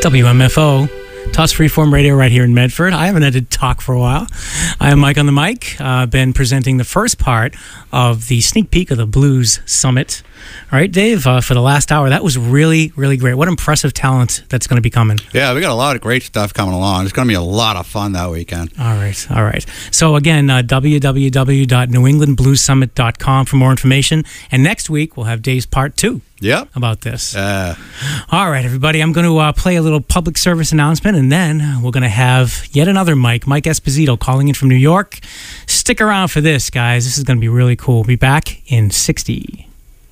WMFO, Toss Freeform Radio right here in Medford. I haven't had to talk for a while. I am Mike on the mic. Been presenting the first part of the sneak peek of the Blues Summit. All right, Dave, for the last hour, that was really, really great. What impressive talent that's going to be coming. Yeah, we got a lot of great stuff coming along. It's going to be a lot of fun that weekend. All right. So again, www.newenglandbluessummit.com for more information. And next week, we'll have Dave's part 2. Yep. About this. All right, everybody, I'm going to play a little public service announcement, and then we're going to have yet another Mike Esposito, calling in from New York. Stick around for this, guys. This is going to be really cool. We'll be back in 60.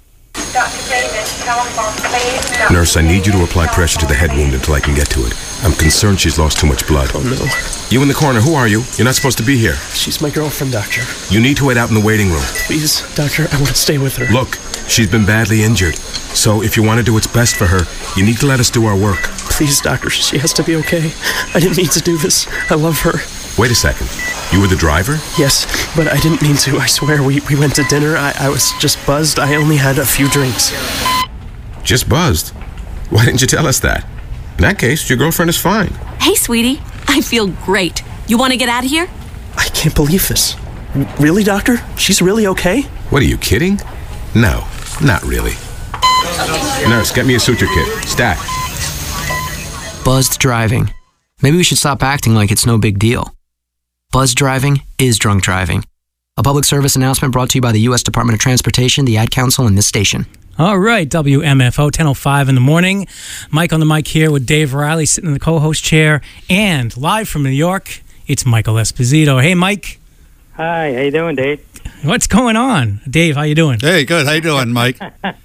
Nurse, I need you to apply pressure to the head wound until I can get to it. I'm concerned she's lost too much blood. Oh, no. You in the corner, who are you? You're not supposed to be here. She's my girlfriend, Doctor. You need to wait out in the waiting room. Please, Doctor, I want to stay with her. Look, she's been badly injured. So if you want to do what's best for her, you need to let us do our work. Please, Doctor, she has to be okay. I didn't mean to do this. I love her. Wait a second. You were the driver? Yes, but I didn't mean to. I swear, we went to dinner. I was just buzzed. I only had a few drinks. Just buzzed? Why didn't you tell us that? In that case, your girlfriend is fine. Hey, sweetie. I feel great. You want to get out of here? I can't believe this. Really, Doctor? She's really okay? What, are you kidding? No, not really. Nurse, get me a suture kit. Stat. Buzzed driving. Maybe we should stop acting like it's no big deal. Buzzed driving is drunk driving. A public service announcement brought to you by the U.S. Department of Transportation, the Ad Council, and this station. All right, WMFO, 10:05 in the morning. Mike on the mic here with Dave Riley sitting in the co-host chair. And live from New York, it's Michael Esposito. Hey, Mike. Hi, how you doing, Dave? What's going on? Dave, how you doing? Hey, good. How you doing, Mike?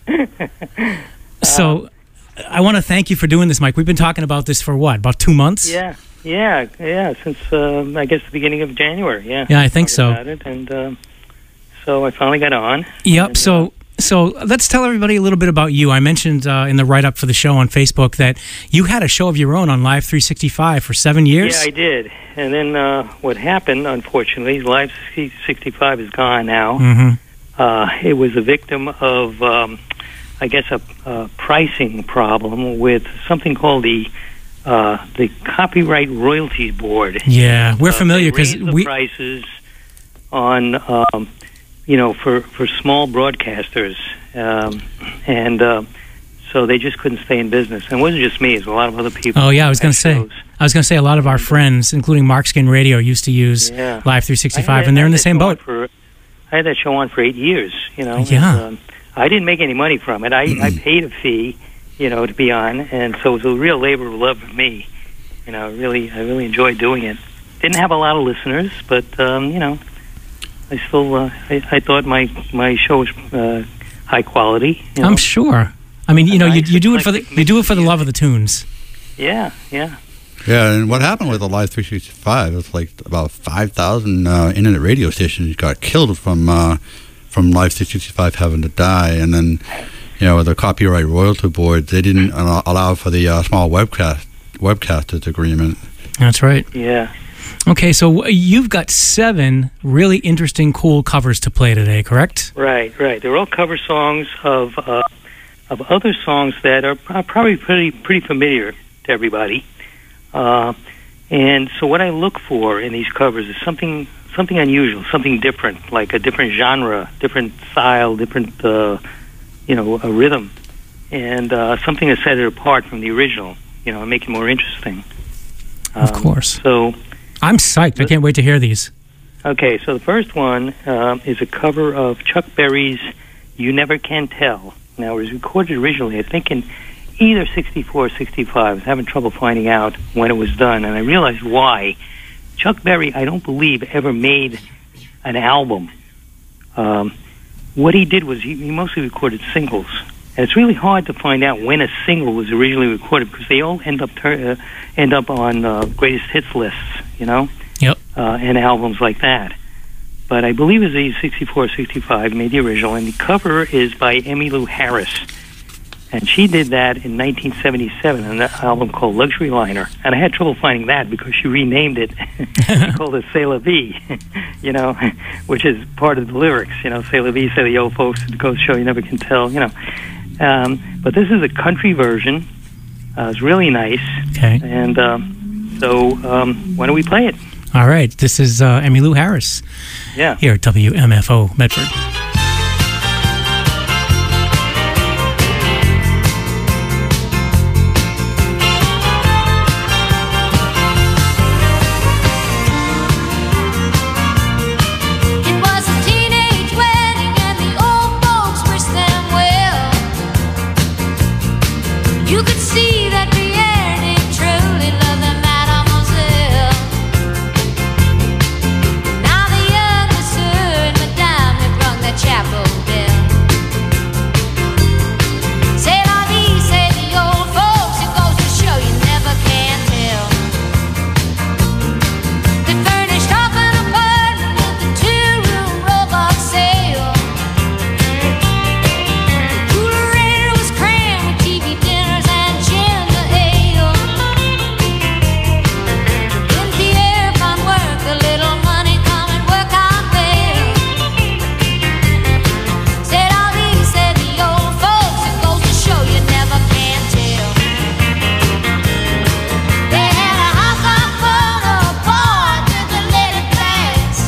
So, I want to thank you for doing this, Mike. We've been talking about this for what, about 2 months? Yeah, since, I guess, the beginning of January, yeah. Yeah, I think so. About it, and so I finally got on. Yep, and, So let's tell everybody a little bit about you. I mentioned in the write-up for the show on Facebook that you had a show of your own on Live 365 for 7 years. Yeah, I did. And then what happened, unfortunately, Live 365 is gone now. Mm-hmm. It was a victim of, I guess, a pricing problem with something called the Copyright Royalties Board. Yeah, we're familiar because we prices on. For small broadcasters, and so they just couldn't stay in business. And it wasn't just me; it was a lot of other people. Oh yeah, I was going to say a lot of our friends, including Mark Skin Radio, used to use Live 365, and they're in the same boat. I had that show on for 8 years. Yeah. And, I didn't make any money from it. I paid a fee, to be on, and so it was a real labor of love for me. I really enjoyed doing it. Didn't have a lot of listeners, but I still, I thought my show was high quality. I'm sure. I mean, you do it for the love of the tunes. Yeah. Yeah, and what happened with the Live 365? It was like about 5,000 internet radio stations got killed from Live 365 having to die, and then with the Copyright Royalty Board, they didn't allow for the small webcasters agreement. That's right. Yeah. Okay, so you've got 7 really interesting, cool covers to play today, correct? Right. They're all cover songs of other songs that are probably pretty familiar to everybody. And so what I look for in these covers is something unusual, something different, like a different genre, different style, different a rhythm, and something to set it apart from the original. And make it more interesting. Of course. So. I'm psyched. I can't wait to hear these. Okay, so the first one is a cover of Chuck Berry's You Never Can Tell. Now, it was recorded originally, I think, in either 64 or 65. I was having trouble finding out when it was done, and I realized why. Chuck Berry, I don't believe, ever made an album. What he did was he mostly recorded singles. And it's really hard to find out when a single was originally recorded because they all end up on greatest hits lists, Yep. And albums like that. But I believe it was 64, 65, made the original, and the cover is by Emmylou Harris. And she did that in 1977 on an album called Luxury Liner. And I had trouble finding that because she renamed it. She called it C'est la vie, which is part of the lyrics. C'est la vie, say the old folks, it goes to show you never can tell, But this is a country version It's really nice. Okay. And so why don't we play it? All right. This is Emmylou Harris. Yeah. Here at WMFO Medford. You could see that Pierre did truly love the mademoiselle. Now the young sir and madame have rung the chapel bell. C'est la vie, say the old folks. It goes to show you never can tell. They furnished off an apartment with a 2-room robot sale. The cooler was crammed with TV dinners and ginger ale. When Pierre found work, a little money come and work out well. Said all these, said the old folks, it goes to show you never can tell. They had a house on photo, boy, did they let it blast.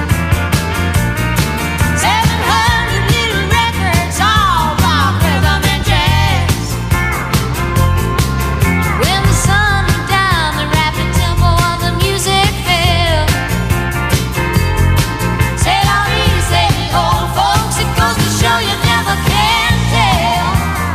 700 little records, all rock, rhythm, and jazz. When the sun went down, the rapid tempo of the music fell. Said all these, said the old folks, it goes to show you never can tell.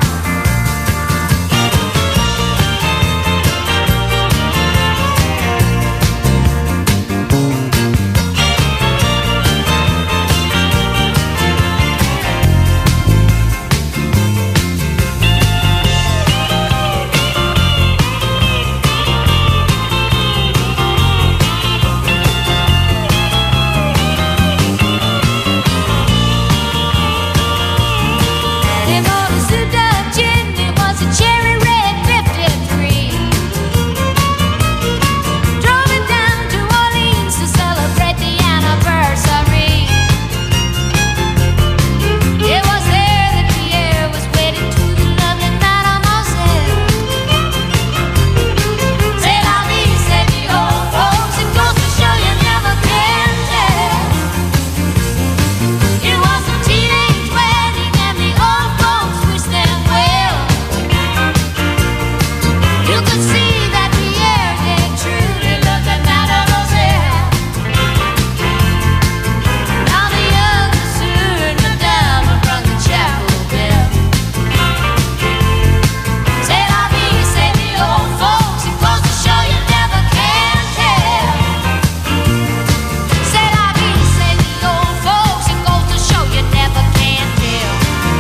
They bought a souped-up gin, it was a cherry red 53. Drove it down to Orleans to celebrate the anniversary. It was there that Pierre was wedded to the lovely mademoiselle. Said all these, said the old folks, it goes to show you never can tell. It was a teenage wedding and the old folks wished them well. You could see that Pierre did truly love the mademoiselle. Now the young sir and madame have rung the chapel bell. Said all these, said the old folks, it goes to show you never can tell. Said all these, said the old folks, it goes to show you never can tell.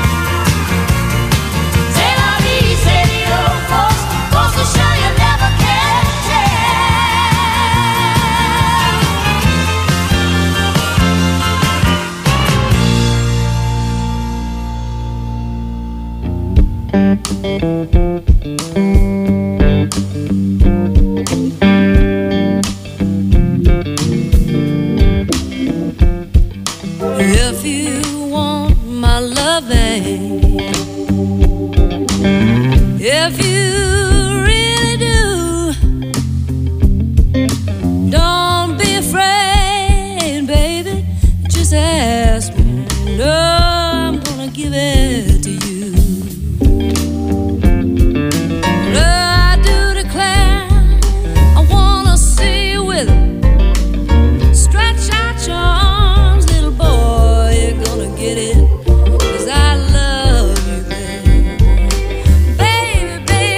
Said all these, said the old folks, goes to show you never can tell. If you want my loving, if you really do, don't be afraid, baby. Just ask me. No, I'm gonna give it to you. No, I do declare, I wanna see you with it. Stretch out your arms, little boy, you're gonna get it. 'Cause I love you, baby. Baby,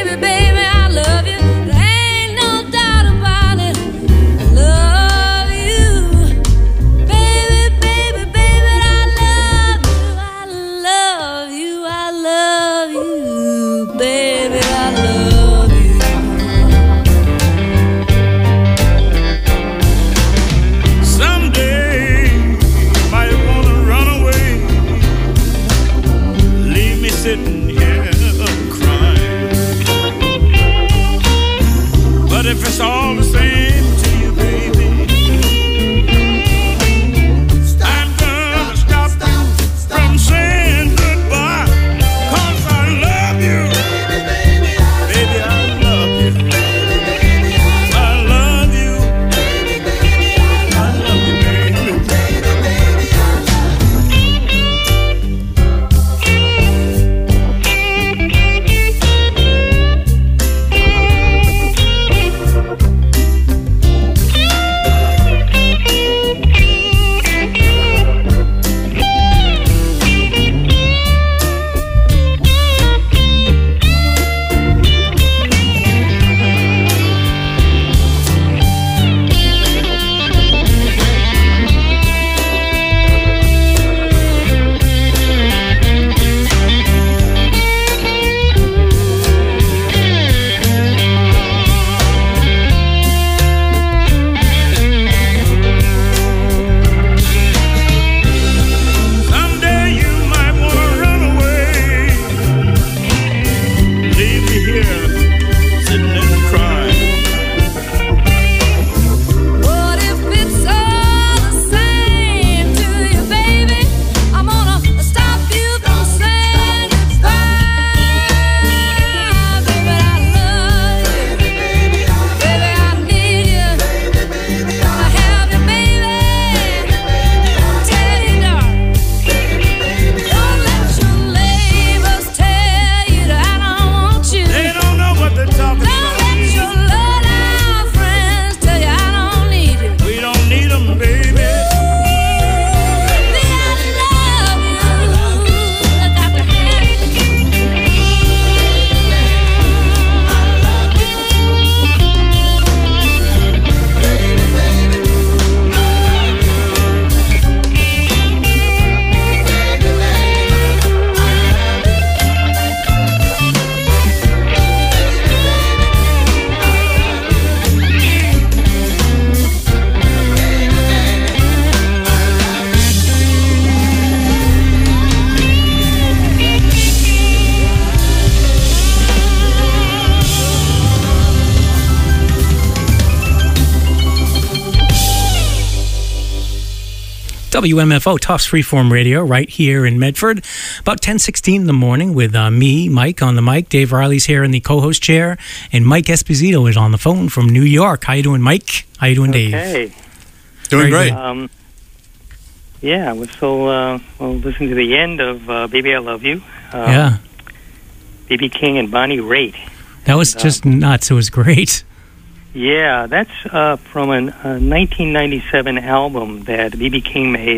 WMFO, Tufts Freeform Radio, right here in Medford. About 10:16 in the morning with me, Mike, on the mic. Dave Riley's here in the co-host chair, and Mike Esposito is on the phone from New York. How you doing, Mike? How you doing, Dave? Okay. Doing Very great. good. Yeah, we're still listening to the end of Baby I Love You. Yeah, B.B. King and Bonnie Raitt. that was just nuts. It was great. Yeah, that's from a 1997 album that B.B. King made.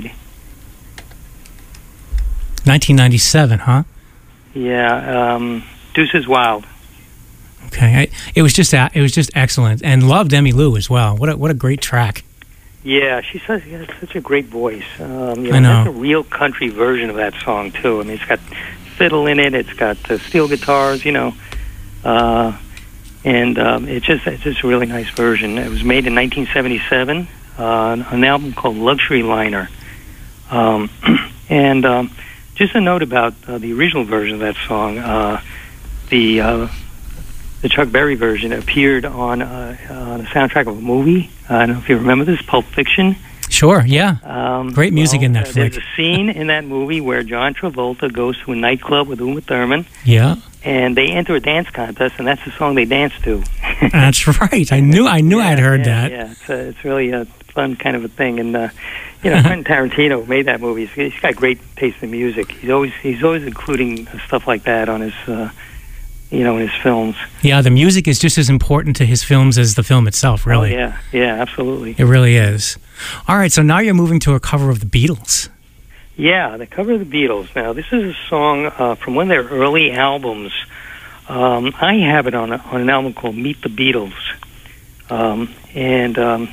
1997, huh? Yeah, Deuces Wild. Okay, it was just excellent, and loved Emmylou as well. What a great track. Yeah, she has such a great voice. I know. That's a real country version of that song too. I mean, it's got fiddle in it. It's got steel guitars. And it's just a really nice version. It was made in 1977 on an album called Luxury Liner. And just a note about the original version of that song. The Chuck Berry version appeared on a soundtrack of a movie. I don't know if you remember this, Pulp Fiction. Sure, yeah. Great music in that flick. There's a scene in that movie where John Travolta goes to a nightclub with Uma Thurman. Yeah. And they enter a dance contest, and that's the song they dance to. That's right. I knew I'd heard that. Yeah, it's really a fun kind of a thing. And Quentin Tarantino who made that movie. He's got great taste in music. He's always including stuff like that on his in his films. Yeah, the music is just as important to his films as the film itself. Really. Oh, yeah, absolutely. It really is. All right, so now you're moving to a cover of the Beatles. Yeah, the cover of the Beatles. Now, this is a song from one of their early albums. I have it on an album called Meet the Beatles. In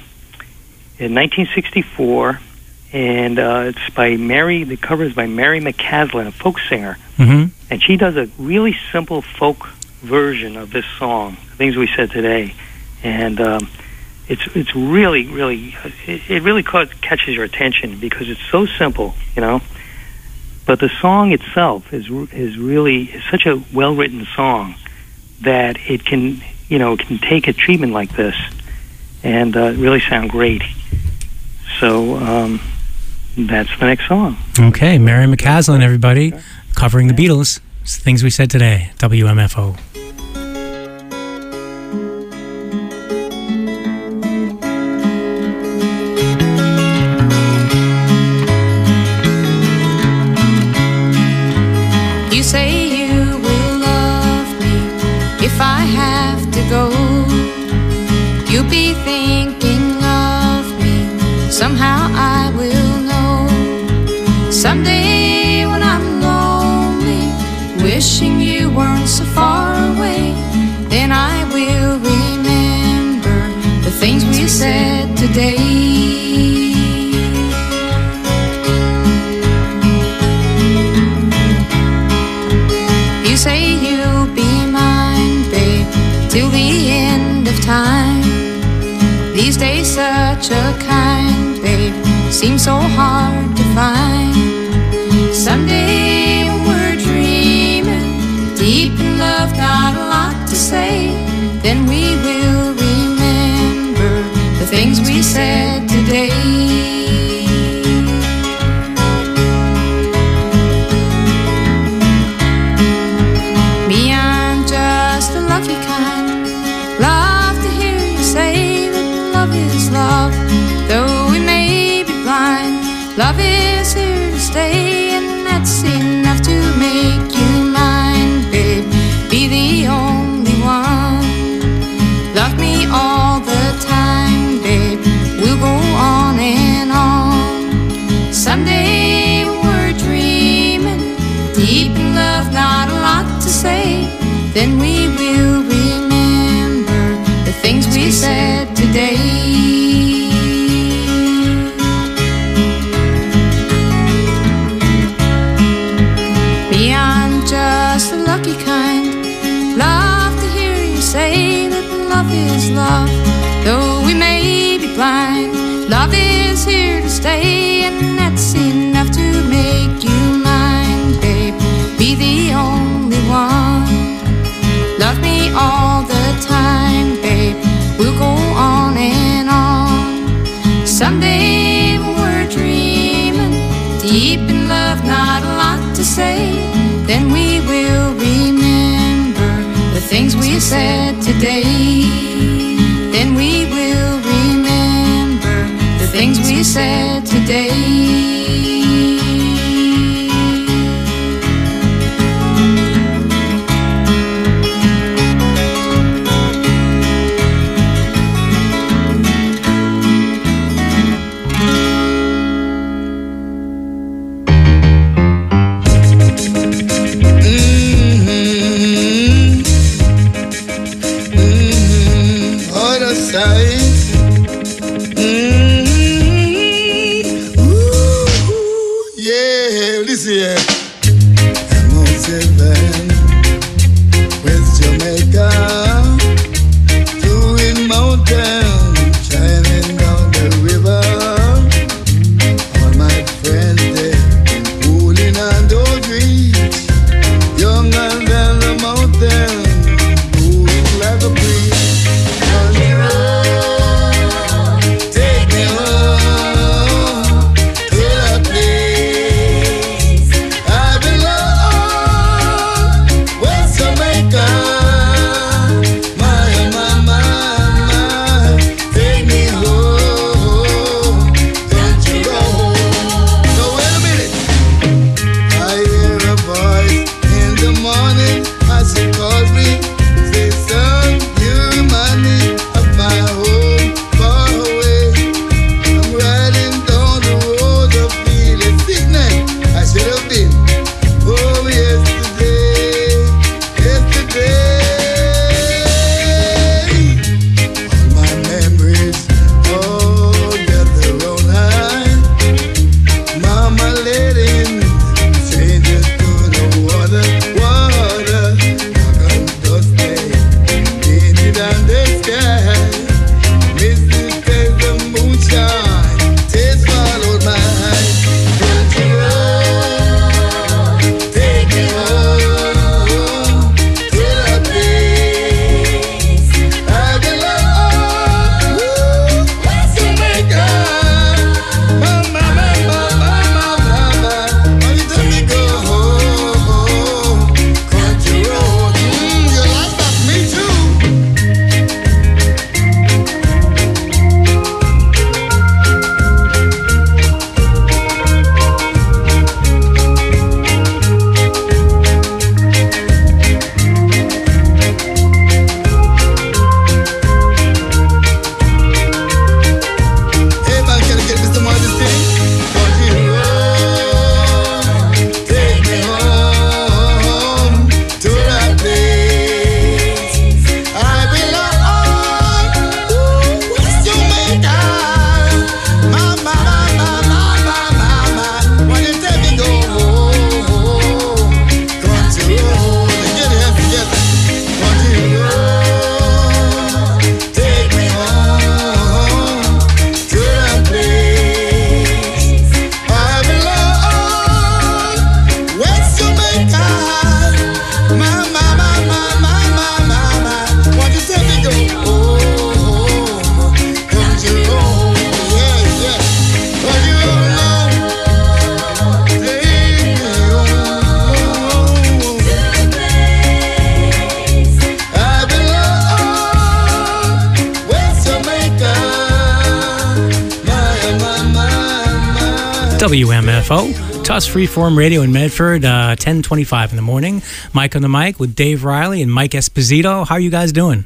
1964, and it's by Mary, the cover is by Mary McCaslin, a folk singer. Mm-hmm. And she does a really simple folk version of this song, Things We Said Today. And it's really, really, it really catches your attention because it's so simple, But the song itself is such a well-written song that it can take a treatment like this and really sound great. So that's the next song. Okay, Mary McCaslin, everybody, covering the Beatles. It's Things We Said Today, WMFO. You say you will love me if I have to go. You'll be thinking of me, somehow I will know. Someday when I'm lonely, wishing you weren't so far away, then I will remember the things we said today. You say you'll be mine, babe, till the end of time. These days such a kind, babe, seems so hard to find. Someday when we're dreaming, deep in love, not a lot to say, then we will remember the things we said today. Though we may be blind, love is here to stay, and that's enough to make you mine, babe. Be the only one. Love me all the time, babe. We'll go on and on. Someday when we're dreaming, deep in love, not a lot to say, then we will remember the things we said today. Love, though we may be blind, love is here to stay, and that's enough to make you mine, babe. Be the only one. Love me all the time, babe. We'll go on and on. Someday when we're dreaming, keeping love, not a lot to say. Then we will remember the things we said today. Then we will remember the things we said today. WMFO, Tuss Freeform Radio in Medford, 10:25 in the morning. Mike on the mic with Dave Riley and Mike Esposito. How are you guys doing?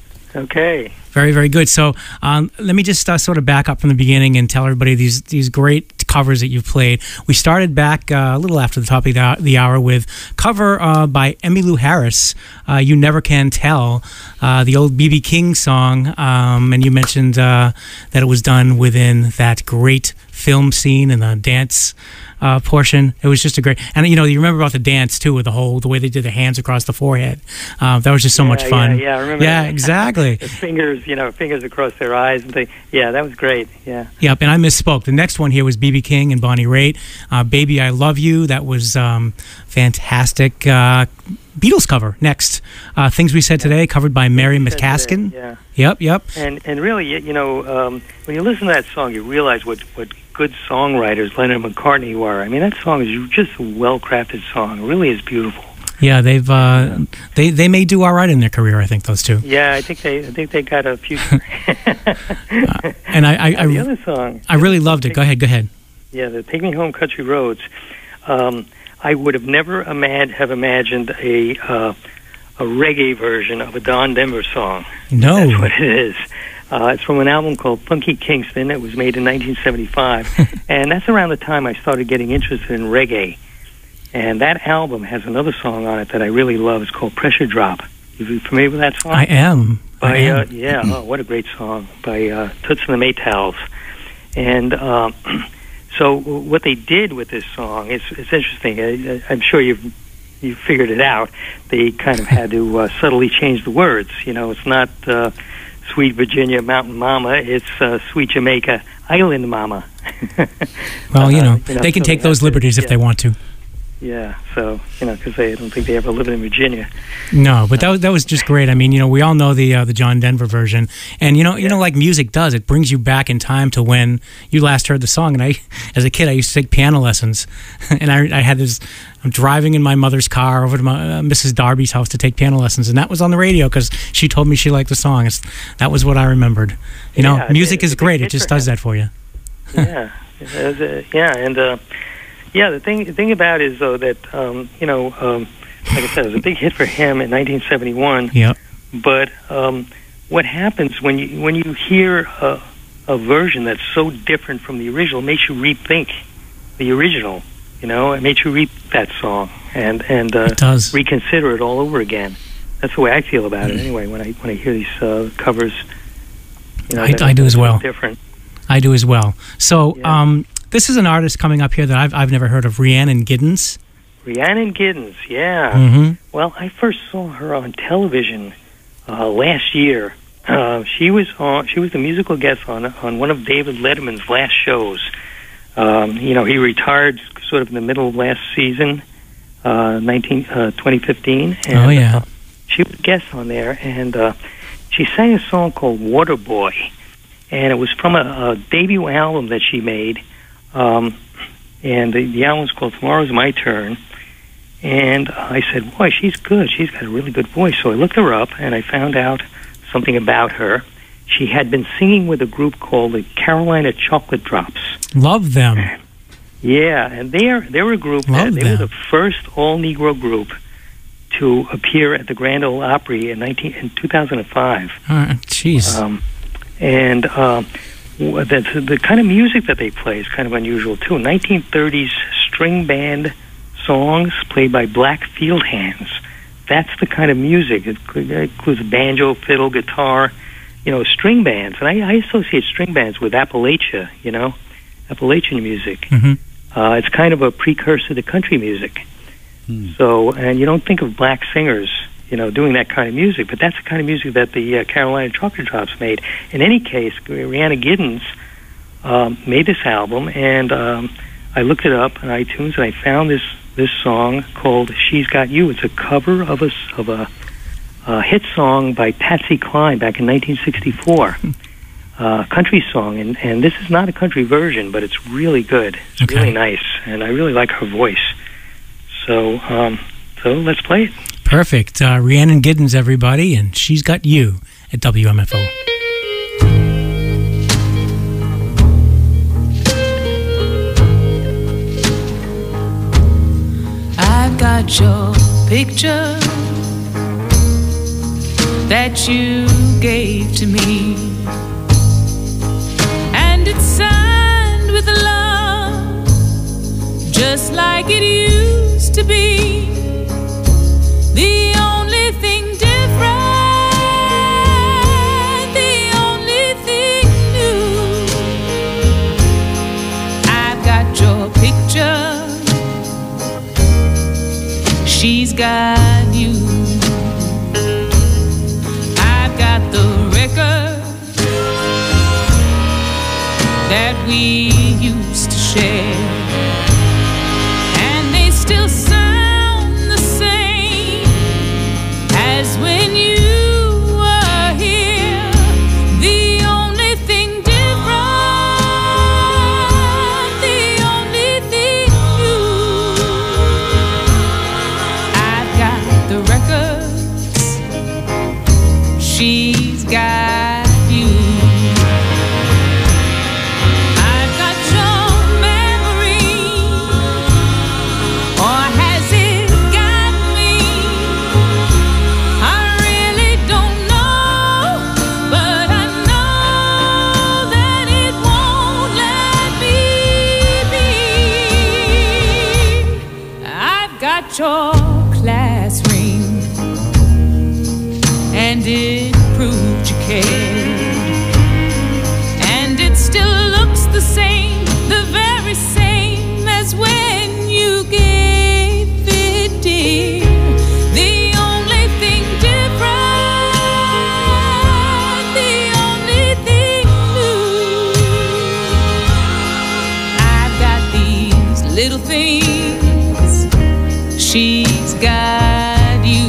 Okay. Very, very good. So let me just sort of back up from the beginning and tell everybody these great covers that you've played. We started back a little after the top of the hour with cover by Emmylou Harris, You Never Can Tell, the old B.B. King song, and you mentioned that it was done within that great film scene and the dance portion. It was just a great, and you remember about the dance too, with the way they did the hands across the forehead. That was just so much fun. Yeah, I remember. Yeah, that. exactly. The fingers across their eyes and things. Yeah, that was great. Yeah. Yep, and I misspoke. The next one here was B.B. King and Bonnie Raitt. Baby, I Love You. That was fantastic. Beatles cover next. Things We Said Today, covered by Mary McCaskin. Yeah. Yep. And really, when you listen to that song, you realize what good songwriters Lennon and McCartney were. I mean, that song is just a well-crafted song. It really is beautiful. Yeah, they've they may do all right in their career. I think those two. Yeah, I think they got a future. And the other song, I really loved it. Go ahead. Yeah, the "Take Me Home, Country Roads." I would have never imagined a reggae version of a Don Denver song. No, that's what it is. It's from an album called Funky Kingston. It was made in 1975, and that's around the time I started getting interested in reggae. And that album has another song on it that I really love. It's called Pressure Drop. You familiar with that song? I am. Yeah, oh, what a great song by Toots and the Maytals. And so what they did with this song, it's interesting. I'm sure you figured it out. They kind of had to subtly change the words. You know, it's not Sweet Virginia Mountain Mama. It's Sweet Jamaica Island Mama. Well, they can take those liberties if they want to. Yeah, so, because I don't think they ever lived in Virginia. No, but that was just great. I mean, we all know the John Denver version. And, like music does, it brings you back in time to when you last heard the song. And as a kid, I used to take piano lessons. And I had I'm driving in my mother's car over to my Mrs. Darby's house to take piano lessons. And that was on the radio because she told me she liked the song. That was what I remembered. Music is great. It just does that for you. Yeah. Yeah, the thing about it is, though, that, like I said, it was a big hit for him in 1971. Yep. But what happens when you hear a version that's so different from the original, it makes you rethink the original, It makes you read that song and it does. Reconsider it all over again. That's the way I feel about it, anyway, when I hear these covers. I do as well. Different. I do as well. So, this is an artist coming up here that I've never heard of, Rhiannon Giddens. Rhiannon Giddens, yeah. Mm-hmm. Well, I first saw her on television last year. She was the musical guest on one of David Letterman's last shows. He retired sort of in the middle of last season, 2015. And, she was a guest on there, and she sang a song called Waterboy, and it was from a debut album that she made. And the album's called Tomorrow's My Turn. And I said, boy, she's good. She's got a really good voice. So I looked her up, and I found out something about her. She had been singing with a group called the Carolina Chocolate Drops. Love them. Yeah, and they were a group. They were the first all-Negro group to appear at the Grand Ole Opry in 2005. Jeez. The kind of music that they play is kind of unusual, too. 1930s string band songs played by black field hands. That's the kind of music. It includes banjo, fiddle, guitar, string bands. And I associate string bands with Appalachia, Appalachian music. Mm-hmm. It's kind of a precursor to country music. So, and you don't think of black singers, doing that kind of music, but that's the kind of music that the Carolina Chocolate Drops made. In any case, Rhiannon Giddens made this album, and I looked it up on iTunes, and I found this song called "She's Got You." It's a cover of a hit song by Patsy Cline back in 1964, country song, and this is not a country version, but it's really good. It's really nice, and I really like her voice. So let's play it. Perfect. Rhiannon Giddens, everybody, and She's Got You at WMFO. I've got your picture that you gave to me, and it's signed with love, just like it used to be. The only thing different, the only thing new, I've got your picture, she's got you. I've got the record that we used to share, and they still sound the same as when you were here. The only thing different, your class ring, and it proved you cared. And it still looks the same, the very same as when you gave it, dear. The only thing different, the only thing new, I've got these little things, she's got you.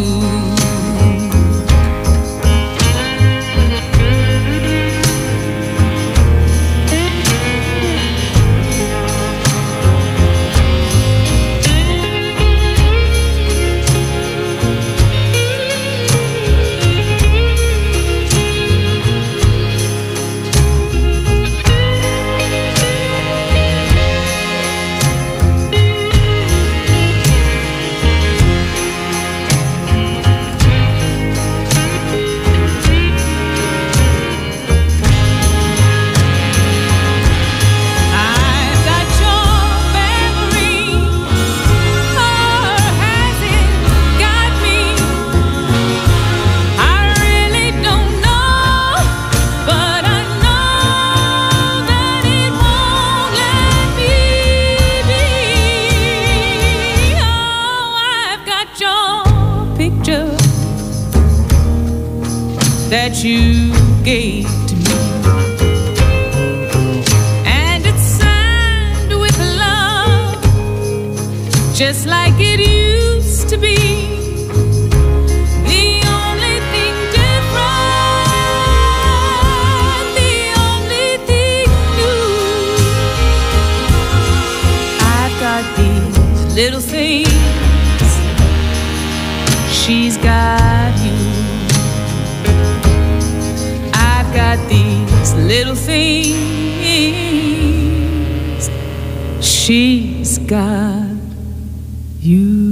That you gave to me, and it's signed with love, just like it used to be. The only thing different, the only thing new, I've got these little things, she's got you. Got these little things, she's got you.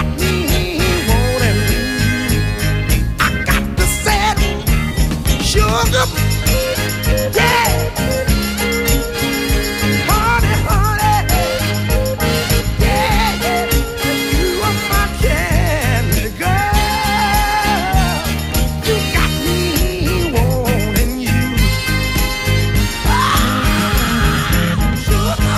Sure. sugar. Yeah. Honey, honey. Yeah, yeah. You are my candy girl. You got me wanting you. Sugar.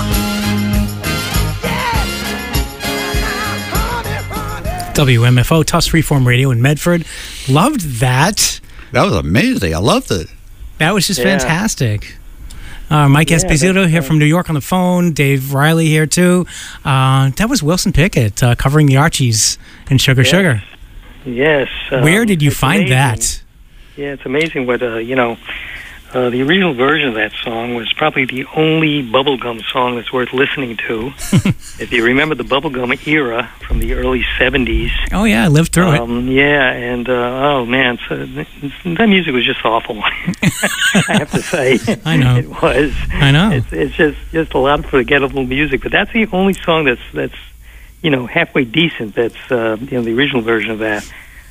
WMFO, Tufts Freeform Radio in Medford. Loved that. That was amazing. I loved it. That was just fantastic. Mike Esposito here from New York on the phone. Dave Riley here too. That was Wilson Pickett covering the Archies and Sugar Sugar. Yes. Where did you find amazing. that? Yeah, it's amazing what, the original version of that song was probably the only bubblegum song that's worth listening to. If you remember the bubblegum era from the early 70s. Oh, yeah, I lived through it. Yeah, and, oh, man, that music was just awful. I have to say. I know. It was. I know. It's just a lot of forgettable music, but that's the only song that's halfway decent. That's, the original version of that.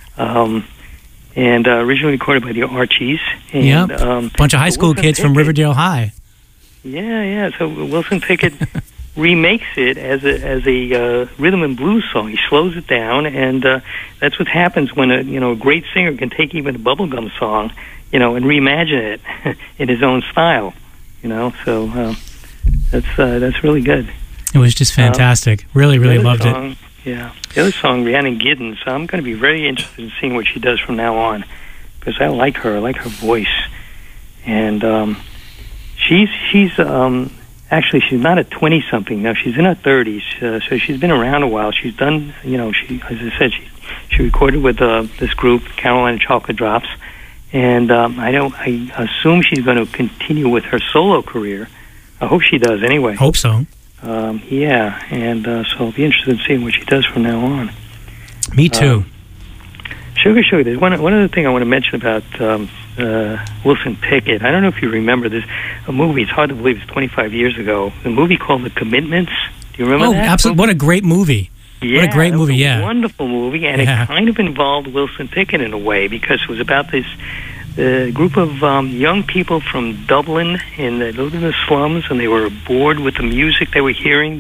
And originally recorded by the Archies. And, bunch of high school kids from Riverdale High. Yeah. So Wilson Pickett remakes it as a rhythm and blues song. He slows it down, and that's what happens when a great singer can take even a bubblegum song, and reimagine it in his own style. So that's really good. It was just fantastic. Really loved it. Yeah. The other song, Rhiannon Giddens, I'm going to be very interested in seeing what she does from now on, because I like her. I like her voice. And she's actually, she's not a 20-something. Now, she's in her 30s, so she's been around a while. She's done, she, as I said, she recorded with this group, Carolina Chocolate Drops, and I assume she's going to continue with her solo career. I hope she does anyway. Hope so. And so I'll be interested in seeing what she does from now on. Me too. Sugar. There's one other thing I want to mention about Wilson Pickett. I don't know if you remember this a movie. It's hard to believe it's 25 years ago. A movie called The Commitments. Do you remember that? Oh, absolutely. What a great movie. Yeah, what a great movie, a wonderful movie, and it kind of involved Wilson Pickett in a way, because it was about this group of young people from Dublin, and they lived in the slums, and they were bored with the music they were hearing,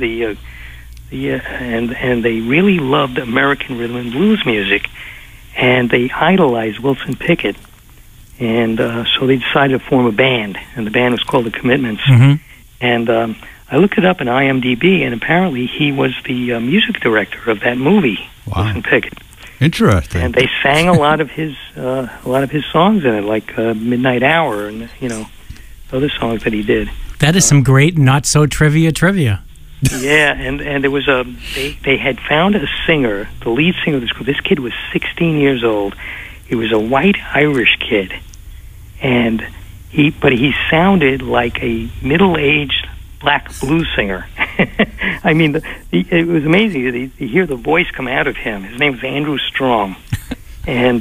and they really loved American rhythm and blues music, and they idolized Wilson Pickett, and so they decided to form a band, and the band was called The Commitments. Mm-hmm. And I looked it up in IMDb, and apparently he was the music director of that movie, Wilson Pickett. Interesting. And they sang a lot of his songs in it, like Midnight Hour, and other songs that he did. That is some great not so trivia. Yeah, and there was they had found a singer, the lead singer of this group. This kid was 16 years old. He was a white Irish kid, and he sounded like a middle-aged black blues singer. I mean, it was amazing to hear the voice come out of him. His name was Andrew Strong, and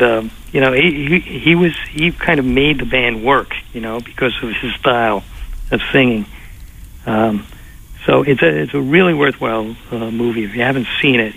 he kind of made the band work, because of his style of singing. So it's a really worthwhile movie. If you haven't seen it,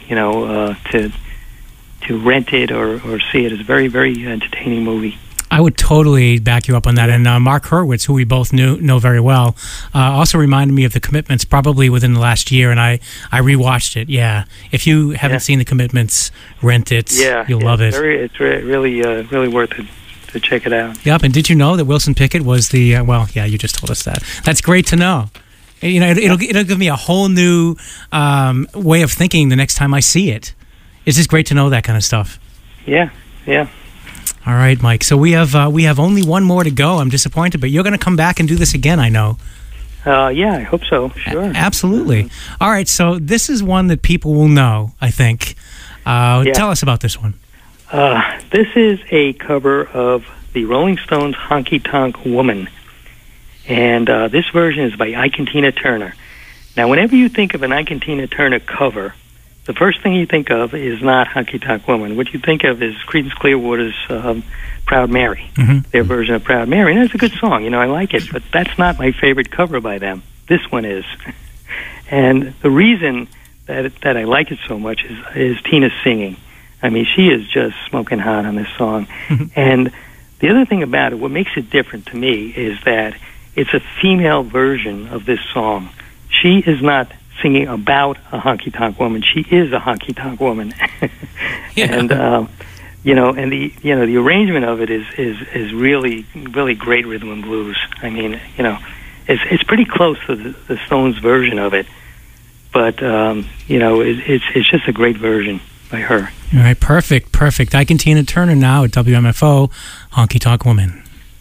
to rent it or see it. It's a very, very entertaining movie. I would totally back you up on that. And Mark Hurwitz, who we both know very well, also reminded me of The Commitments probably within the last year, and I rewatched it. Yeah, if you haven't seen The Commitments, rent it. You'll love it. It's really worth it to check it out. Yep. And did you know that Wilson Pickett was the? You just told us that. That's great to know. It'll give me a whole new way of thinking the next time I see it. It's just great to know that kind of stuff. Yeah. All right, Mike. So we have only one more to go. I'm disappointed, but you're going to come back and do this again, I know. Yeah, I hope so. Sure. Absolutely. All right, so this is one that people will know, I think. Tell us about this one. This is a cover of the Rolling Stones' Honky Tonk Woman. And this version is by Ike and Tina Turner. Now, whenever you think of an Ike and Tina Turner cover, the first thing you think of is not Honky Tonk Woman. What you think of is Creedence Clearwater's Proud Mary, their version of Proud Mary. And that's a good song, I like it, but that's not my favorite cover by them. This one is. And the reason that I like it so much is Tina's singing. I mean, she is just smoking hot on this song. And The other thing about it, what makes it different to me, is that it's a female version of this song. She is not singing about a honky-tonk woman. She is a honky-tonk woman. And, and the arrangement of it is really, really great rhythm and blues. I mean, it's pretty close to the Stones version of it. But, it's just a great version by her. All right, perfect. Ike and Tina Turner now at WMFO, Honky Tonk Woman.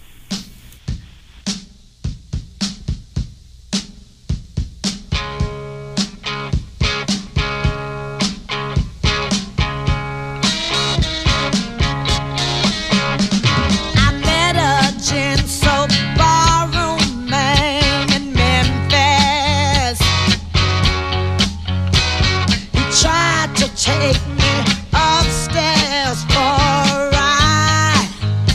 Take me upstairs for a ride.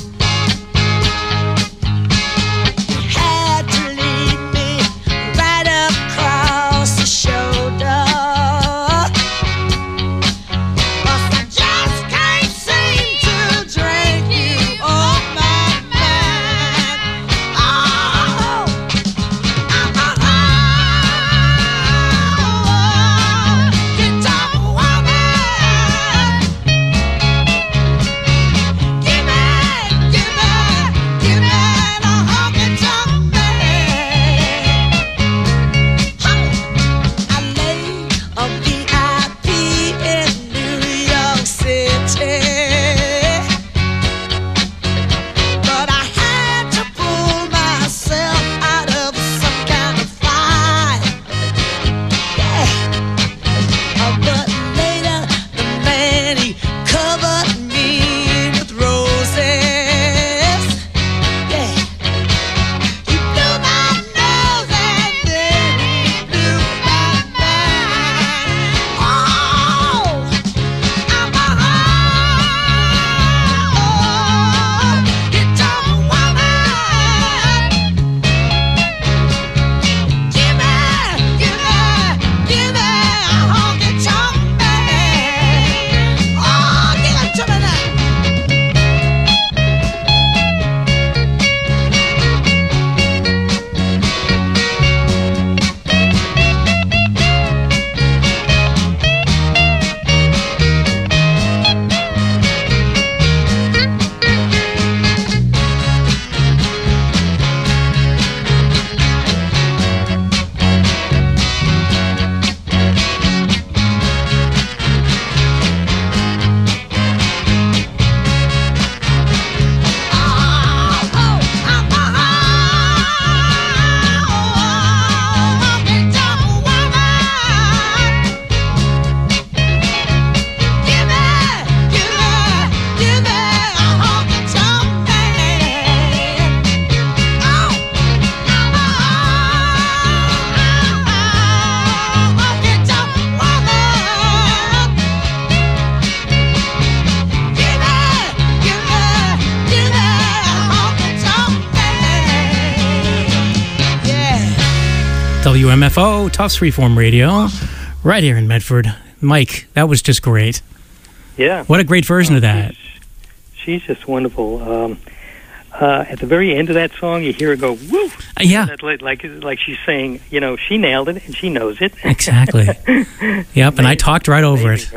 WMFO, Tufts Freeform Radio, right here in Medford. Mike, that was just great. Yeah. What a great version of that. She's just wonderful. At the very end of that song, you hear her go, woo! Yeah. Like she's saying, you know, she nailed it and she knows it. Exactly. Yep, and I talked right over it.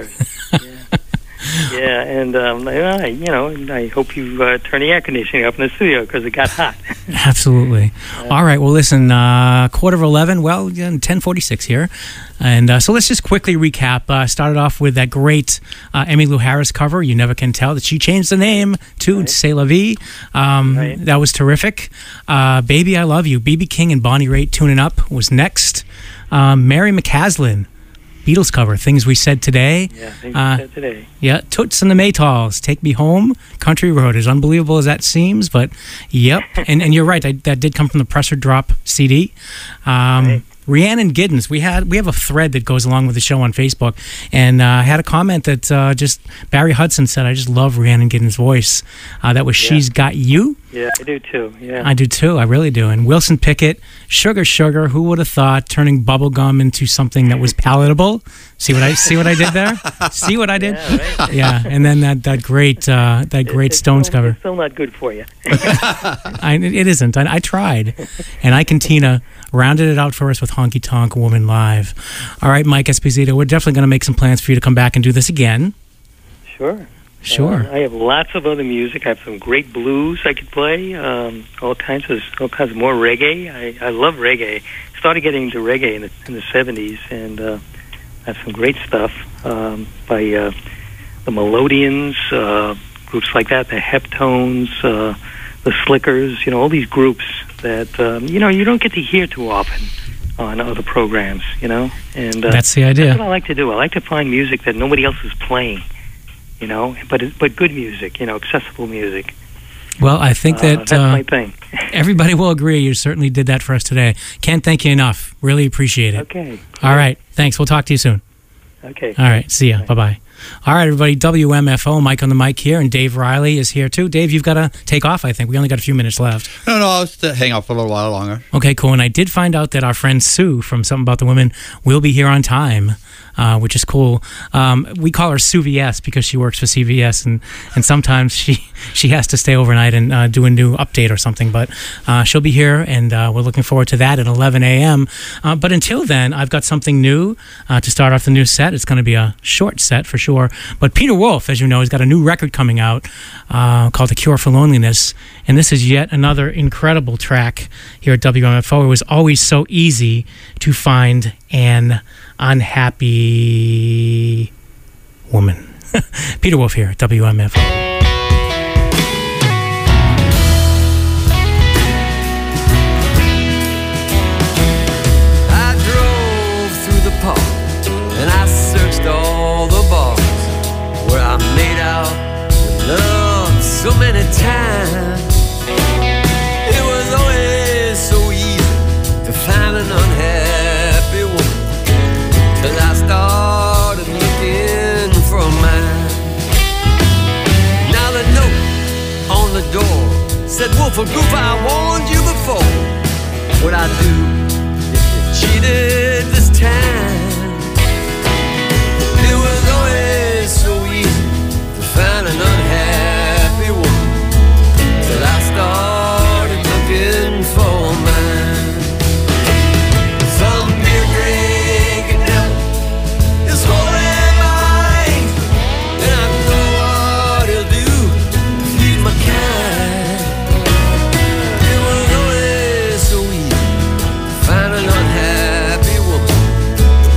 Yeah, and I hope you turn the air conditioning up in the studio because it got hot. Absolutely. All right, well, listen, 11:15, well, 10:46 here. And so let's just quickly recap. Started off with that great Emmylou Harris cover, You Never Can Tell, that she changed the name to C'est La Vie. That was terrific. Baby, I Love You, B.B. King and Bonnie Raitt, Tuning Up was next. Mary McCaslin, Beatles cover, Things We Said Today. Yeah, Things We Said Today. Yeah, Toots and the Maytals, Take Me Home, Country Road. As unbelievable as that seems, but yep. and you're right, that did come from the Pressure Drop CD. Rhiannon Giddens. We have a thread that goes along with the show on Facebook, and I had a comment that just Barry Hudson said, "I just love Rhiannon Giddens' voice." That was "She's Got You." Yeah, I do too. Yeah, I do too. I really do. And Wilson Pickett, "Sugar Sugar." Who would have thought turning bubblegum into something that was palatable? See what I did there? See what I did? Yeah, right. Yeah. And then that great Stones cover. It's still not good for you. It isn't. I tried. And Ike and Tina rounded it out for us with Honky Tonk Woman Live. All right, Mike Esposito, we're definitely going to make some plans for you to come back and do this again. Sure. Sure. I have lots of other music. I have some great blues I could play. All kinds of more reggae. I love reggae. Started getting into reggae in the 70s, and I have some great stuff by the Melodians, groups like that, the Heptones, the Slickers. All these groups that you don't get to hear too often on other programs. And that's the idea. That's what I like to do. I like to find music that nobody else is playing. But good music, accessible music. Well, I think that that's my thing. Everybody will agree. You certainly did that for us today. Can't thank you enough. Really appreciate it. Okay. All right. Thanks. We'll talk to you soon. Okay. All right. See ya. Bye-bye. All right, everybody. WMFO, Mike on the mic here, and Dave Riley is here too. Dave, you've got to take off, I think. We only got a few minutes left. No, I'll just hang out for a little while longer. Okay, cool. And I did find out that our friend Sue from Something About the Women will be here on time, which is cool. We call her Sue VS because she works for CVS, and sometimes she has to stay overnight and do a new update or something. But she'll be here, and we're looking forward to that at 11 a.m. But until then, I've got something new to start off the new set. It's going to be a short set for sure. But Peter Wolf, as you know, has got a new record coming out called The Cure for Loneliness. And this is yet another incredible track here at WMFO. It was always so easy to find an unhappy woman. Peter Wolf here at WMFO. So many times it was always so easy to find an unhappy woman, till I started looking for mine. Now the note on the door said, "Wolf or Goof, I warned you before. What I do if you cheated this time?" It was always so easy to find an unhappy woman, till I started looking for mine. Some beer drinking devil is holding mine, and I know what he'll do to feed my kind. It was always so easy to find an unhappy woman,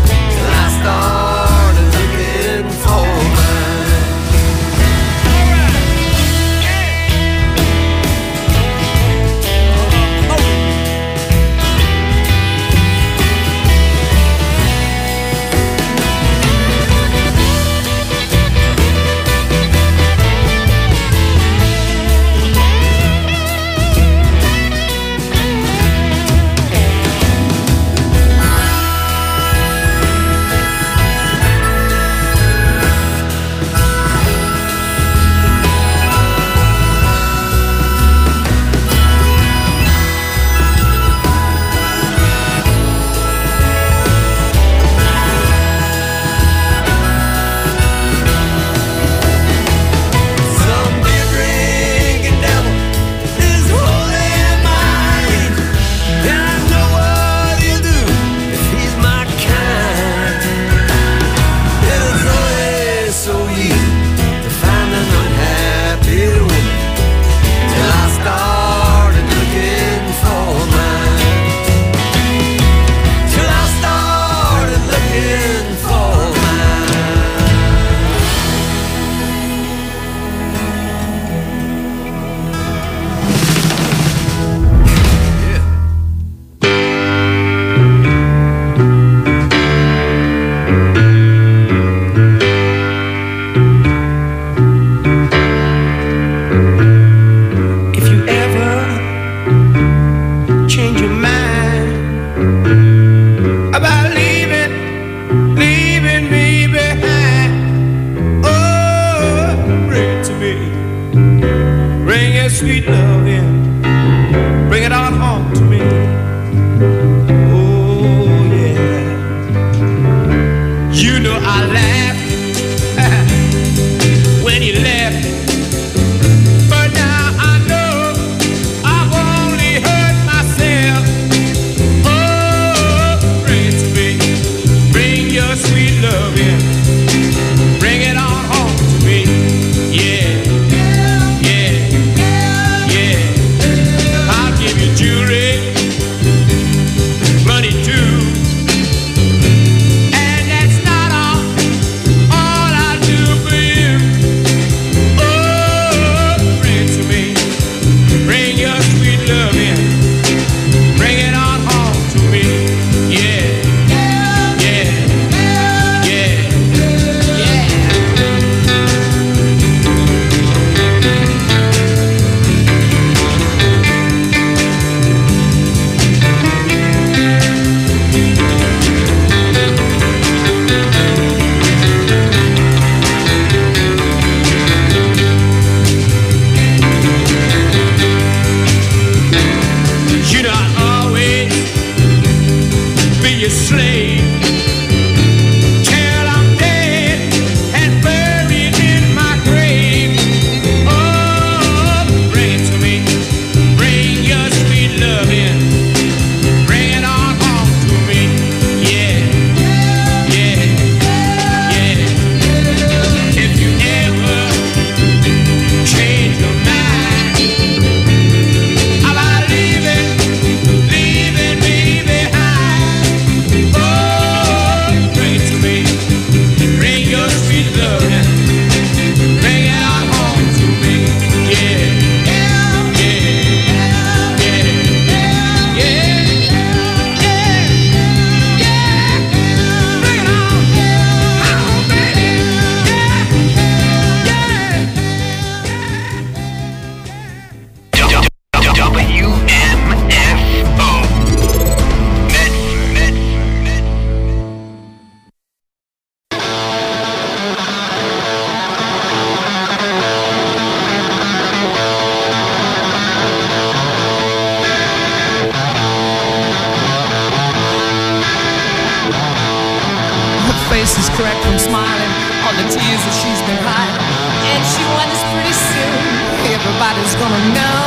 sweet loving, bring it on home to me. Oh yeah. You know I laughed when you left, but now I know I've only hurt myself. Oh, bring it to me, bring your sweet loving, bring it on home to me. Yeah. I'll give you jewelry, money too, and that's not all I'll do for you. Oh, bring it to me, bring your sweet love in, bring it on home to me. Yeah. You know I'll always be your slave till I'm dead and buried in my grave. Oh, bring it to me, bring your sweet love in, bring it on home to me. Yeah. If you ever change your mind about leaving me behind, oh, bring it to me, bring your sweet love in, bring it on home to me. Yeah. Bring it on, baby. WMFO. Her face is cracked from smiling, all the tears that she's been hiding, and she wonders pretty soon everybody's gonna know.